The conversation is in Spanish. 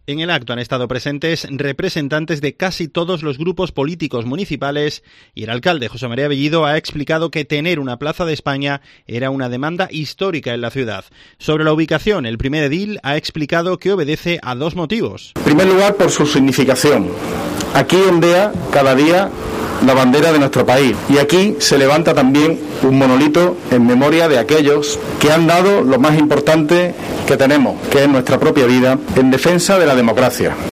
En el acto han estado presentes representantes de casi todos los grupos políticos municipales y el alcalde José María Bellido ha explicado que tener una Plaza de España era una demanda histórica en la ciudad. Sobre la ubicación, el primer edil ha explicado que obedece a dos motivos. En primer lugar, por su significación. Aquí ondea cada día la bandera de nuestro país y aquí se levanta también un monolito en memoria de aquellos que han dado lo más importante que tenemos, que es nuestra propia vida, en defensa de la democracia.